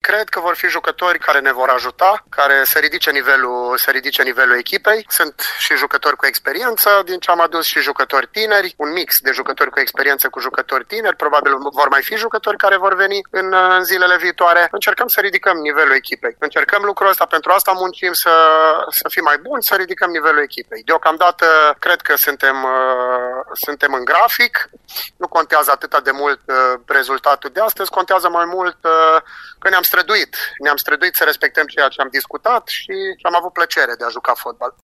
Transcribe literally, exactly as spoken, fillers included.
cred că vor fi jucători care ne vor ajuta, care să ridice nivelul, să ridice nivelul echipei. Sunt și jucători cu experiență, din ce am adus și jucători tineri, un mix de jucători cu experiență cu jucători tineri, probabil vor mai fi jucători care vor veni în, în zilele viitoare. Încercăm să ridicăm nivelul echipei. Încercăm lucrul ăsta, pentru asta muncim să, să fim mai buni, să ridicăm nivelul echipei. Deocamdată cred că suntem, uh, suntem în grafic, nu contează atât de mult uh, rezultatul de astăzi, contează mai mult uh, că ne-am străduit. Ne-am străduit să respectăm ceea ce am discutat și am avut plăcere de a juca fotbal.